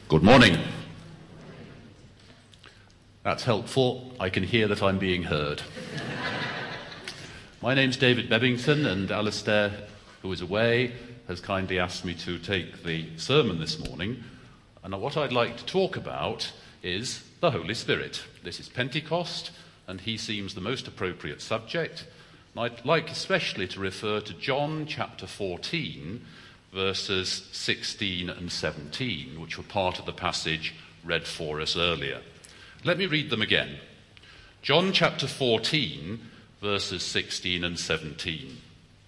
Good morning. That's helpful. I can hear that I'm being heard. My name's David Bebbington, and Alistair, who is away, has kindly asked me to take the sermon this morning. And what I'd like to talk about is the Holy Spirit. This is Pentecost, and he seems the most appropriate subject. And I'd like especially to refer to John chapter 14, verses 16 and 17, which were part of the passage read for us earlier. Let me read them again. John chapter 14, verses 16 and 17.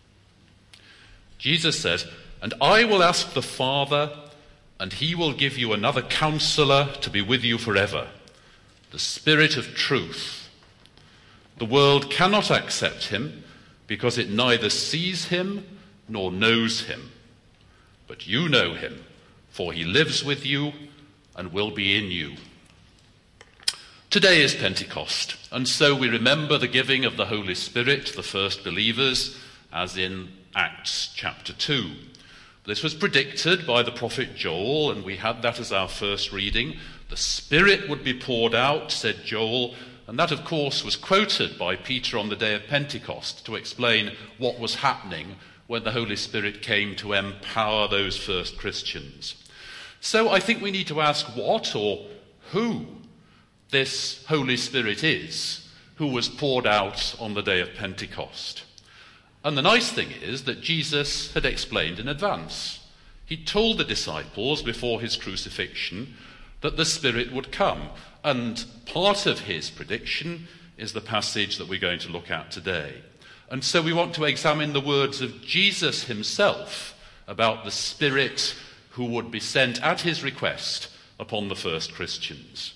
Jesus says, "And I will ask the Father, and he will give you another counselor to be with you forever, the Spirit of truth. The world cannot accept him because it neither sees him nor knows him. But you know him, for he lives with you and will be in you." Today is Pentecost, and so we remember the giving of the Holy Spirit to the first believers, as in Acts chapter 2. This was predicted by the prophet Joel, and we had that as our first reading. The Spirit would be poured out, said Joel, and that, of course, was quoted by Peter on the day of Pentecost to explain what was happening when the Holy Spirit came to empower those first Christians. So I think we need to ask what or who this Holy Spirit is, who was poured out on the day of Pentecost. And the nice thing is that Jesus had explained in advance. He told the disciples before his crucifixion that the Spirit would come, and part of his prediction is the passage that we're going to look at today. And so we want to examine the words of Jesus himself about the Spirit who would be sent at his request upon the first Christians.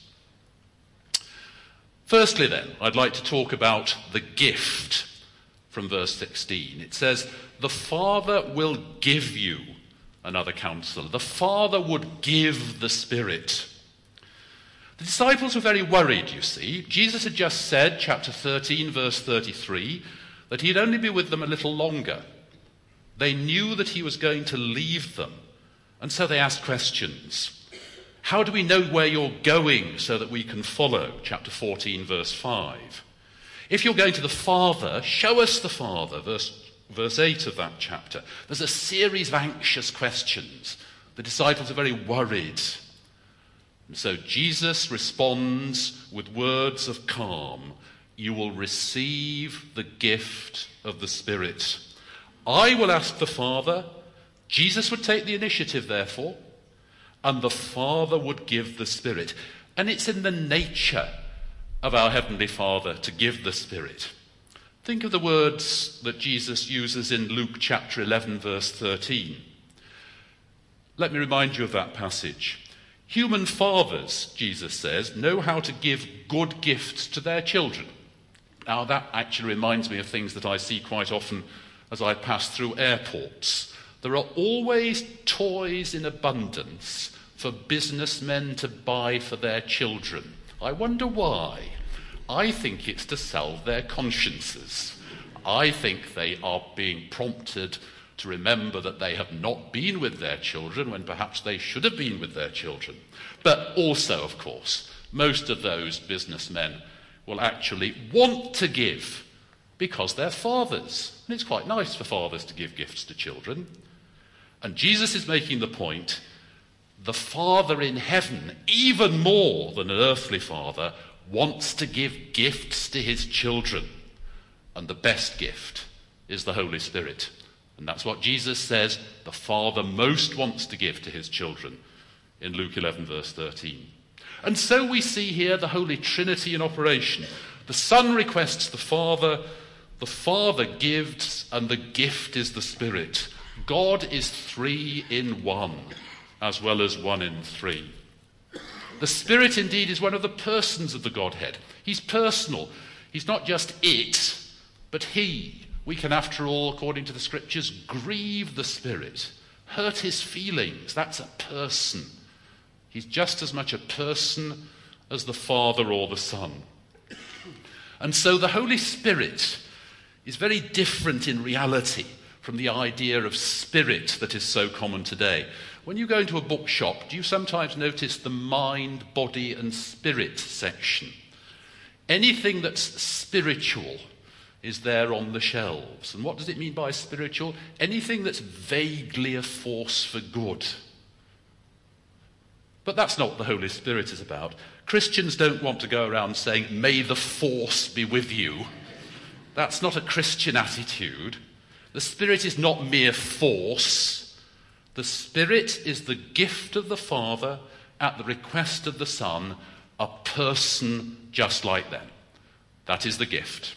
Firstly then, I'd like to talk about the gift from verse 16. It says, "The Father will give you another counselor." The Father would give the Spirit. The disciples were very worried, you see. Jesus had just said, chapter 13, verse 33, that he'd only be with them a little longer. They knew that he was going to leave them, and so they asked questions. How do we know where you're going so that we can follow? Chapter 14, verse 5. If you're going to the Father, show us the Father, verse 8 of that chapter. There's a series of anxious questions. The disciples are very worried. And so Jesus responds with words of calm. "You will receive the gift of the Spirit. I will ask the Father." Jesus would take the initiative, therefore, and the Father would give the Spirit. And it's in the nature of our Heavenly Father to give the Spirit. Think of the words that Jesus uses in Luke chapter 11, verse 13. Let me remind you of that passage. "Human fathers," Jesus says, "know how to give good gifts to their children." Now, that actually reminds me of things that I see quite often as I pass through airports. There are always toys in abundance for businessmen to buy for their children. I wonder why. I think it's to salve their consciences. I think they are being prompted to remember that they have not been with their children when perhaps they should have been with their children. But also, of course, most of those businessmen will actually want to give because they're fathers. And it's quite nice for fathers to give gifts to children. And Jesus is making the point, the Father in heaven, even more than an earthly father, wants to give gifts to his children. And the best gift is the Holy Spirit. And that's what Jesus says the Father most wants to give to his children in Luke 11, verse 13. And so we see here the Holy Trinity in operation. The Son requests the Father gives, and the gift is the Spirit. God is three in one, as well as one in three. The Spirit, indeed, is one of the persons of the Godhead. He's personal. He's not just it, but he. We can, after all, according to the Scriptures, grieve the Spirit, hurt his feelings. That's a person. He's just as much a person as the Father or the Son. And so the Holy Spirit is very different in reality from the idea of spirit that is so common today. When you go into a bookshop, do you sometimes notice the mind, body and spirit section? Anything that's spiritual is there on the shelves. And what does it mean by spiritual? Anything that's vaguely a force for good. But that's not what the Holy Spirit is about. Christians don't want to go around saying, "May the force be with you." That's not a Christian attitude. The Spirit is not mere force. The Spirit is the gift of the Father at the request of the Son, a person just like them. That is the gift.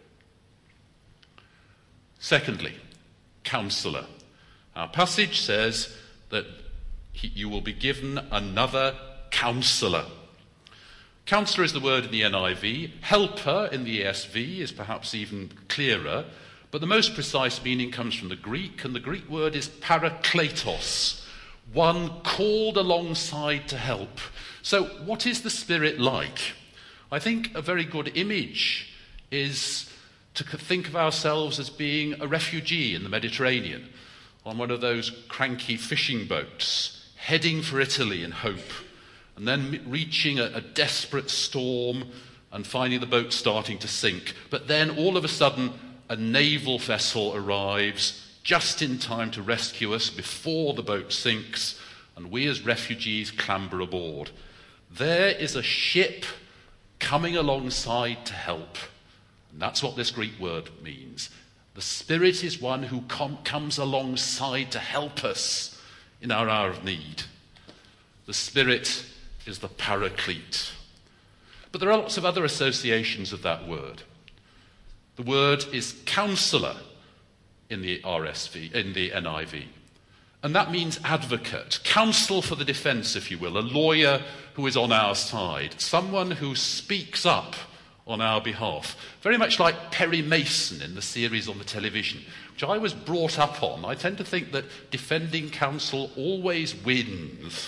Secondly, Counselor. Our passage says that you will be given another Counselor. Counselor is the word in the NIV. Helper in the ESV is perhaps even clearer. But the most precise meaning comes from the Greek, and the Greek word is parakletos, one called alongside to help. So what is the Spirit like? I think a very good image is to think of ourselves as being a refugee in the Mediterranean, on one of those cranky fishing boats, heading for Italy in hope, and then reaching a desperate storm and finding the boat starting to sink. But then all of a sudden, a naval vessel arrives just in time to rescue us before the boat sinks, and we as refugees clamber aboard. There is a ship coming alongside to help. And that's what this Greek word means. The Spirit is one who comes alongside to help us in our hour of need. The Spirit is the Paraclete. But there are lots of other associations of that word. The word is Counselor in the NIV. And that means advocate, counsel for the defense, if you will, a lawyer who is on our side, someone who speaks up on our behalf. Very much like Perry Mason in the series on the television, which I was brought up on. I tend to think that defending counsel always wins.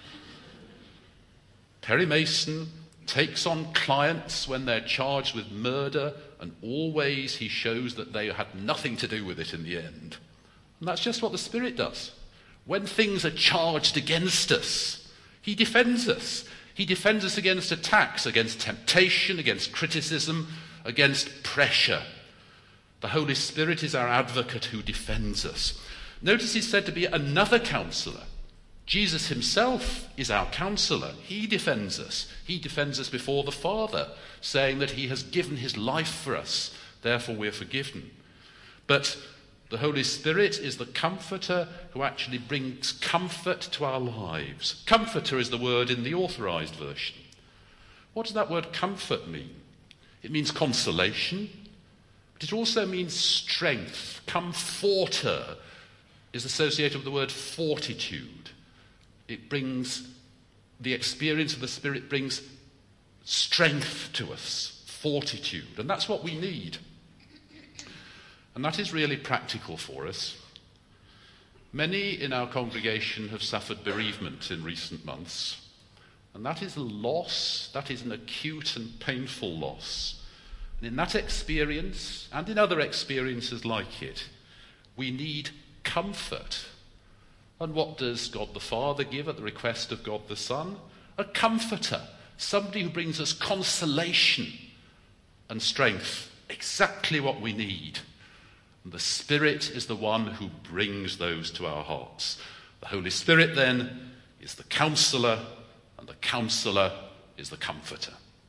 Perry Mason takes on clients when they're charged with murder, and always he shows that they had nothing to do with it in the end. And that's just what the Spirit does. When things are charged against us, he defends us. He defends us against attacks, against temptation, against criticism, against pressure. The Holy Spirit is our advocate who defends us. Notice he's said to be another counselor. Jesus himself is our counselor. He defends us. He defends us before the Father, saying that he has given his life for us. Therefore we're forgiven. But the Holy Spirit is the comforter who actually brings comfort to our lives. Comforter is the word in the authorized version. What does that word comfort mean? It means consolation, but it also means strength. Comforter is associated with the word fortitude. It brings, the experience of the Spirit brings strength to us, fortitude, and that's what we need. And that is really practical for us. Many in our congregation have suffered bereavement in recent months, and that is a loss, that is an acute and painful loss. And in that experience, and in other experiences like it, we need comfort. And what does God the Father give at the request of God the Son? A comforter, somebody who brings us consolation and strength, exactly what we need. And the Spirit is the one who brings those to our hearts. The Holy Spirit then is the counselor, and the counselor is the comforter.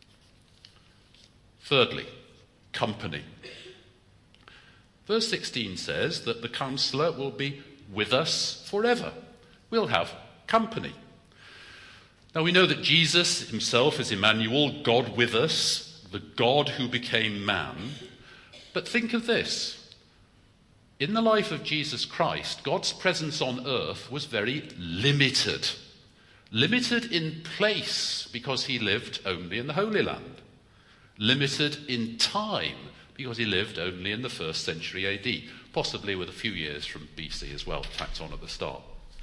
Thirdly, company. Verse 16 says that the counselor will be with us forever. We'll have company. Now we know that Jesus himself is Emmanuel, God with us, the God who became man. But think of this. In the life of Jesus Christ, God's presence on earth was very limited. Limited in place because he lived only in the Holy Land. Limited in time because he lived only in the 1st century AD, possibly with a few years from BC as well, tacked on at the start.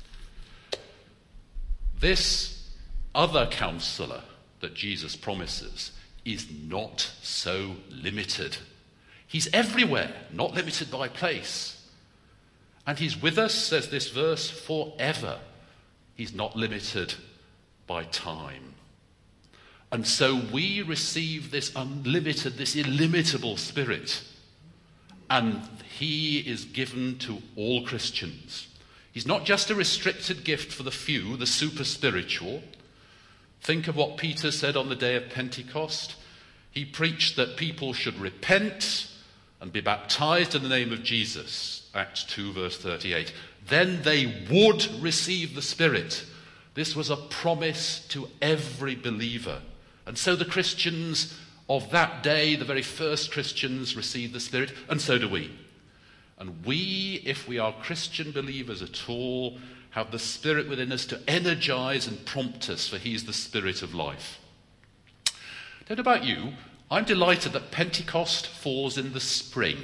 This other counselor that Jesus promises is not so limited. He's everywhere, not limited by place. And he's with us, says this verse, forever. He's not limited by time. And so we receive this unlimited, this illimitable Spirit. And he is given to all Christians. He's not just a restricted gift for the few, the super spiritual. Think of what Peter said on the day of Pentecost. He preached that people should repent and be baptized in the name of Jesus. Acts 2 verse 38. Then they would receive the Spirit. This was a promise to every believer. And so the Christians of that day, the very first Christians, received the Spirit, and so do we. And we, if we are Christian believers at all, have the Spirit within us to energize and prompt us, for he's the Spirit of life. I don't know about you, I'm delighted that Pentecost falls in the spring.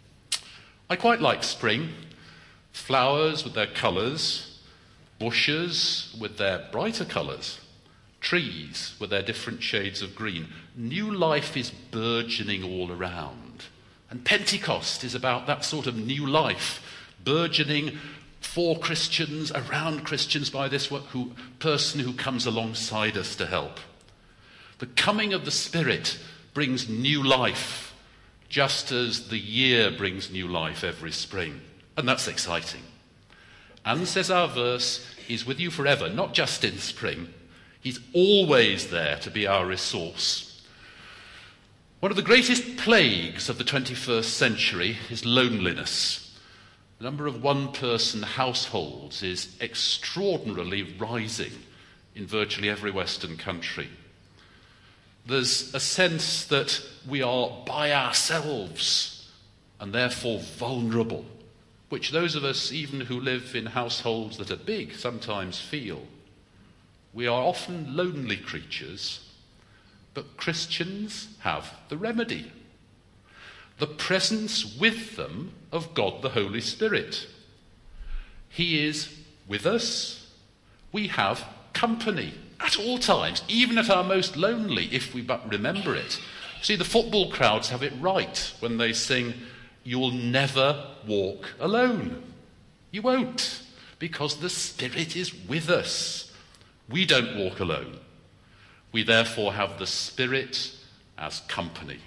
I quite like spring. Flowers with their colours, bushes with their brighter colours, trees with their different shades of green. New life is burgeoning all around. And Pentecost is about that sort of new life, burgeoning for Christians, around Christians, by this person who comes alongside us to help. The coming of the Spirit brings new life, just as the year brings new life every spring. And that's exciting. And, says our verse, he's with you forever, not just in spring. He's always there to be our resource. One of the greatest plagues of the 21st century is loneliness. The number of one-person households is extraordinarily rising in virtually every Western country. There's a sense that we are by ourselves and therefore vulnerable, which those of us even who live in households that are big sometimes feel. We are often lonely creatures, but Christians have the remedy. The presence with them of God the Holy Spirit. He is with us. We have company at all times, even at our most lonely, if we but remember it. See, the football crowds have it right when they sing, "You'll never walk alone." You won't, because the Spirit is with us. We don't walk alone. We therefore have the Spirit as company.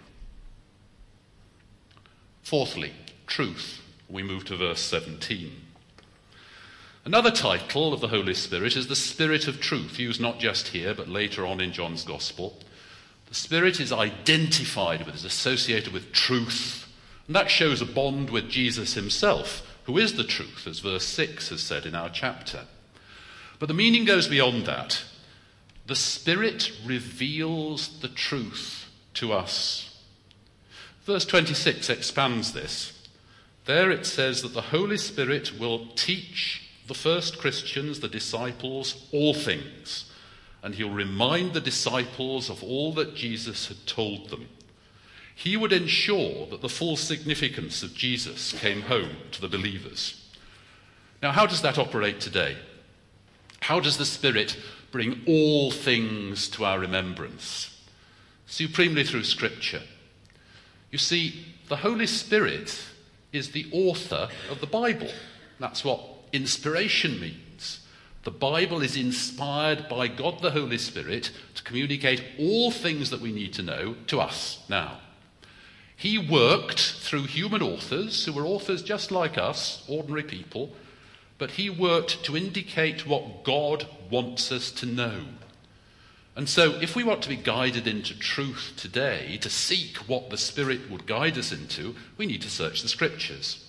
Fourthly, truth. We move to verse 17. Another title of the Holy Spirit is the Spirit of Truth, used not just here, but later on in John's Gospel. The Spirit is identified with, is associated with truth. And that shows a bond with Jesus himself, who is the truth, as verse 6 has said in our chapter. But the meaning goes beyond that. The Spirit reveals the truth to us. Verse 26 expands this. There it says that the Holy Spirit will teach the first Christians, the disciples, all things. And he'll remind the disciples of all that Jesus had told them. He would ensure that the full significance of Jesus came home to the believers. Now, how does that operate today? How does the Spirit bring all things to our remembrance? Supremely through Scripture. You see, the Holy Spirit is the author of the Bible. That's what inspiration means. The Bible is inspired by God the Holy Spirit to communicate all things that we need to know to us now. He worked through human authors, who were authors just like us, ordinary people, but he worked to indicate what God wants us to know. And so if we want to be guided into truth today, to seek what the Spirit would guide us into, we need to search the Scriptures.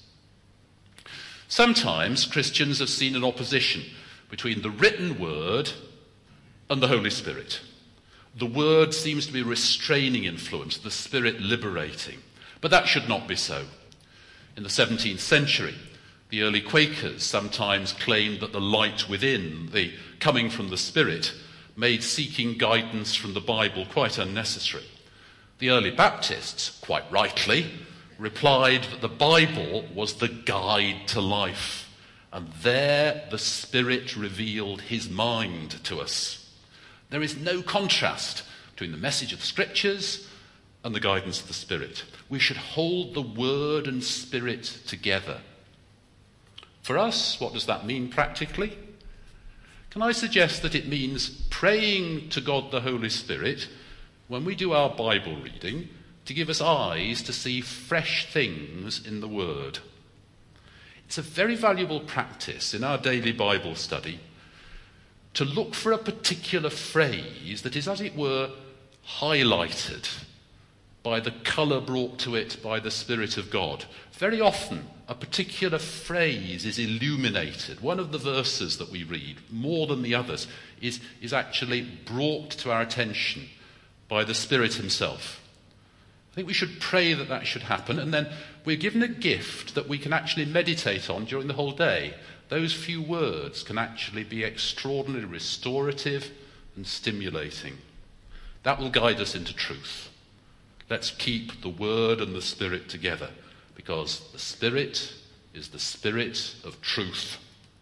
Sometimes Christians have seen an opposition between the written word and the Holy Spirit. The word seems to be a restraining influence, the Spirit liberating. But that should not be so. In the 17th century, the early Quakers sometimes claimed that the light within, the coming from the Spirit, made seeking guidance from the Bible quite unnecessary. The early Baptists, quite rightly, replied that the Bible was the guide to life, and there the Spirit revealed his mind to us. There is no contrast between the message of the Scriptures and the guidance of the Spirit. We should hold the Word and Spirit together. For us, what does that mean practically? Can I suggest that it means praying to God the Holy Spirit when we do our Bible reading to give us eyes to see fresh things in the Word? It's a very valuable practice in our daily Bible study to look for a particular phrase that is, as it were, highlighted by the colour brought to it by the Spirit of God. Very often, a particular phrase is illuminated. One of the verses that we read, more than the others, is actually brought to our attention by the Spirit himself. I think we should pray that that should happen, and then we're given a gift that we can actually meditate on during the whole day. Those few words can actually be extraordinarily restorative and stimulating. That will guide us into truth. Let's keep the Word and the Spirit together, because the Spirit is the Spirit of truth.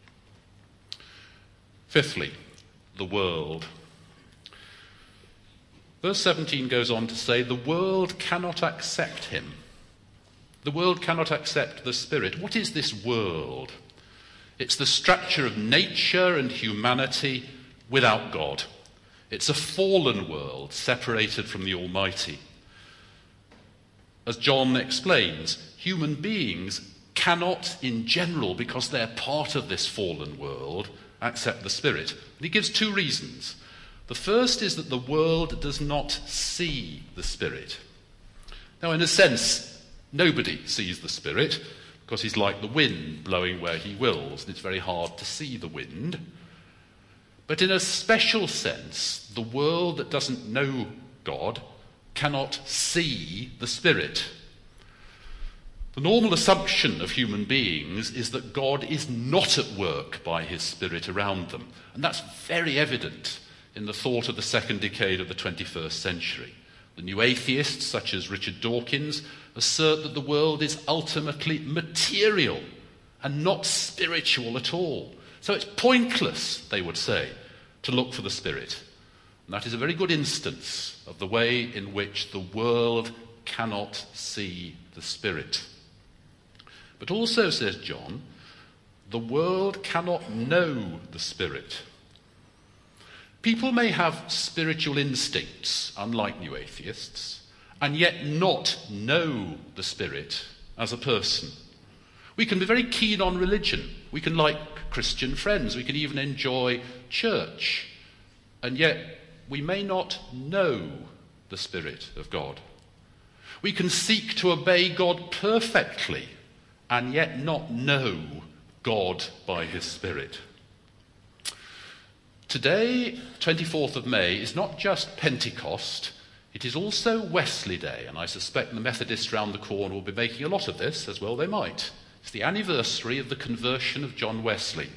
Fifthly, the world. Verse 17 goes on to say, the world cannot accept him. The world cannot accept the Spirit. What is this world? It's the structure of nature and humanity without God. It's a fallen world separated from the Almighty. As John explains, human beings cannot, in general, because they're part of this fallen world, accept the Spirit. And he gives two reasons. The first is that the world does not see the Spirit. Now, in a sense, nobody sees the Spirit, because he's like the wind blowing where he wills, and it's very hard to see the wind. But in a special sense, the world that doesn't know God cannot see the Spirit. The normal assumption of human beings is that God is not at work by his Spirit around them. And that's very evident in the thought of the second decade of the 21st century. The new atheists, such as Richard Dawkins, assert that the world is ultimately material and not spiritual at all. So it's pointless, they would say, to look for the Spirit. And that is a very good instance of the way in which the world cannot see the Spirit. But also, says John, the world cannot know the Spirit. People may have spiritual instincts, unlike new atheists, and yet not know the Spirit as a person. We can be very keen on religion. We can like Christian friends. We can even enjoy church. And yet we may not know the Spirit of God. We can seek to obey God perfectly and yet not know God by his Spirit. Today, 24th of May, is not just Pentecost, it is also Wesley Day, and I suspect the Methodists round the corner will be making a lot of this, as well they might. It's the anniversary of the conversion of John Wesley.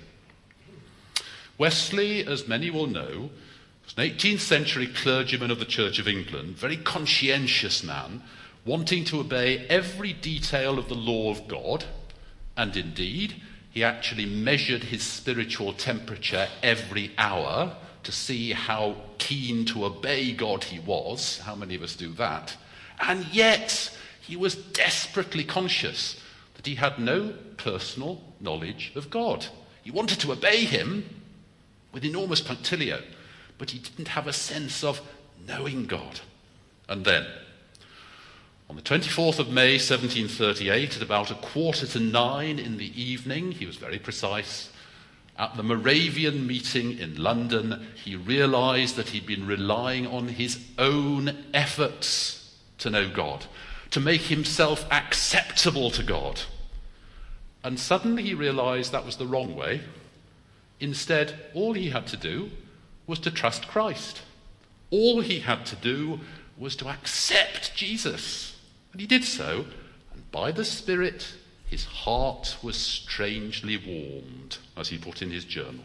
Wesley, as many will know, was an 18th century clergyman of the Church of England, very conscientious man, wanting to obey every detail of the law of God, and indeed, he actually measured his spiritual temperature every hour to see how keen to obey God he was. How many of us do that? And yet, he was desperately conscious that he had no personal knowledge of God. He wanted to obey him with enormous punctilio, but he didn't have a sense of knowing God. And then, on the 24th of May, 1738, at about 8:45 in the evening, he was very precise, at the Moravian meeting in London, he realized that he'd been relying on his own efforts to know God, to make himself acceptable to God. And suddenly he realized that was the wrong way. Instead, all he had to do was to trust Christ. All he had to do was to accept Jesus. And he did so, and by the Spirit, his heart was strangely warmed, as he put in his journal.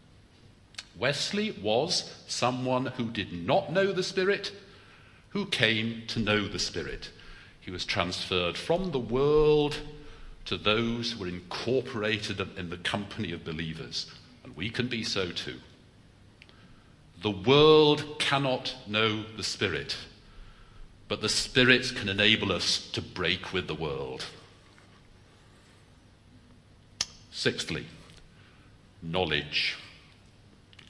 Wesley was someone who did not know the Spirit, who came to know the Spirit. He was transferred from the world to those who were incorporated in the company of believers, and we can be so too. The world cannot know the Spirit, but the Spirit can enable us to break with the world. Sixthly, knowledge.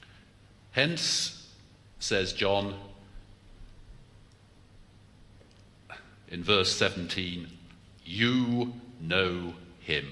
Hence, says John in verse 17, you know him.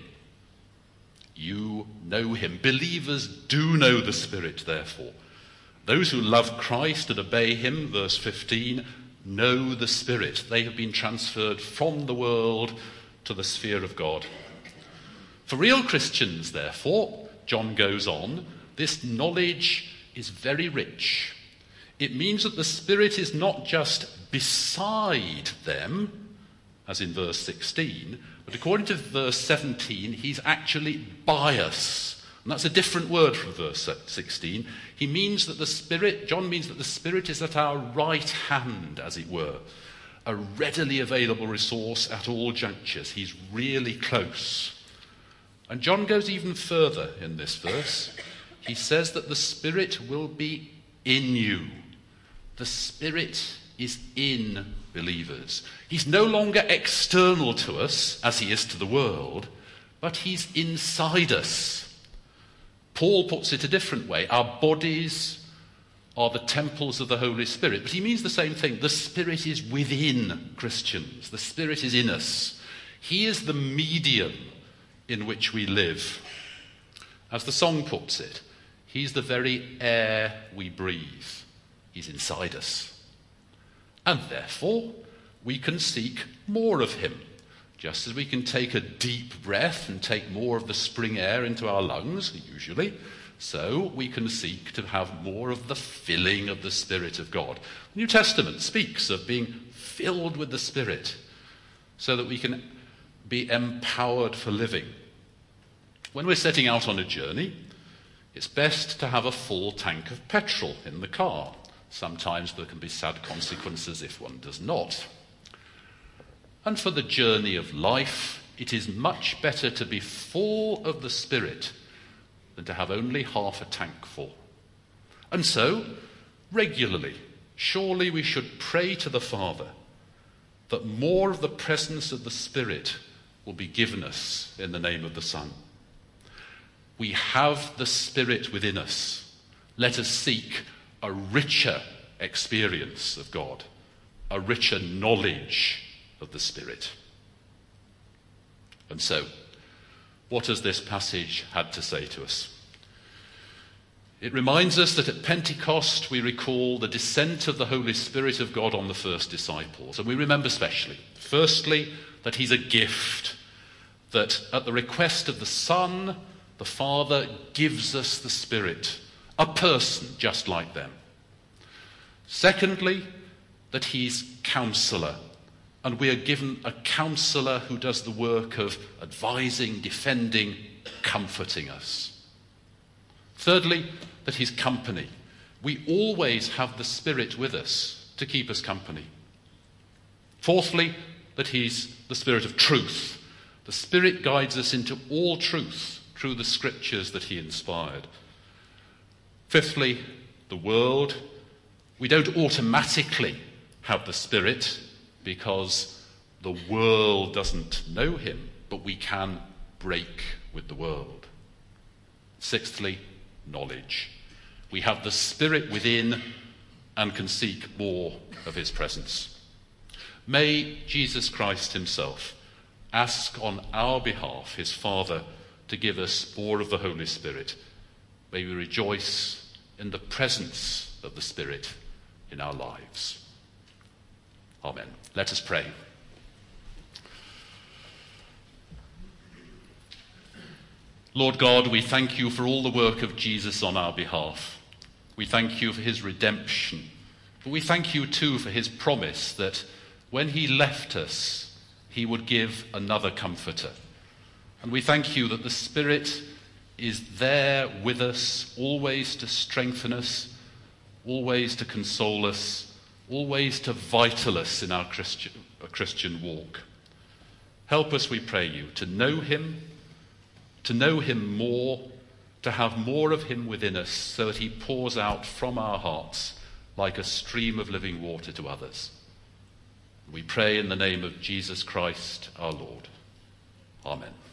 You know him. Believers do know the Spirit, therefore. Those who love Christ and obey him, verse 15, know the Spirit. They have been transferred from the world to the sphere of God. For real Christians, therefore, John goes on, this knowledge is very rich. It means that the Spirit is not just beside them, as in verse 16, but according to verse 17, he's actually by us. And that's a different word from verse 16. He means that the Spirit, John means that the Spirit is at our right hand, as it were, a readily available resource at all junctures. He's really close. And John goes even further in this verse. He says that the Spirit will be in you. The Spirit is in believers. He's no longer external to us, as he is to the world, but he's inside us. Paul puts it a different way. Our bodies are the temples of the Holy Spirit. But he means the same thing. The Spirit is within Christians. The Spirit is in us. He is the medium in which we live. As the song puts it, he's the very air we breathe. He's inside us. And therefore, we can seek more of him. Just as we can take a deep breath and take more of the spring air into our lungs, usually, so we can seek to have more of the filling of the Spirit of God. The New Testament speaks of being filled with the Spirit so that we can be empowered for living. When we're setting out on a journey, it's best to have a full tank of petrol in the car. Sometimes there can be sad consequences if one does not. And for the journey of life, it is much better to be full of the Spirit than to have only half a tank full. And so, regularly, surely we should pray to the Father that more of the presence of the Spirit will be given us in the name of the Son. We have the Spirit within us. Let us seek a richer experience of God, a richer knowledge of the Spirit. And so, what has this passage had to say to us? It reminds us that at Pentecost we recall the descent of the Holy Spirit of God on the first disciples. And we remember specially, firstly, that he's a gift, that at the request of the Son, the Father gives us the Spirit, a person just like them. Secondly, that he's counselor, and we are given a counselor who does the work of advising, defending, comforting us. Thirdly, that he's company. We always have the Spirit with us to keep us company. Fourthly, that he's the Spirit of truth. The Spirit guides us into all truth through the scriptures that he inspired. Fifthly, the world. We don't automatically have the Spirit because the world doesn't know him, but we can break with the world. Sixthly, knowledge. We have the Spirit within and can seek more of his presence. May Jesus Christ himself ask on our behalf his Father to give us more of the Holy Spirit. May we rejoice in the presence of the Spirit in our lives. Amen. Let us pray. Lord God, we thank you for all the work of Jesus on our behalf. We thank you for his redemption. But we thank you too for his promise that when he left us, he would give another comforter. And we thank you that the Spirit is there with us, always to strengthen us, always to console us, always to vital us in our Christian walk. Help us, we pray you, to know him more, to have more of him within us so that he pours out from our hearts like a stream of living water to others. We pray in the name of Jesus Christ our Lord. Amen.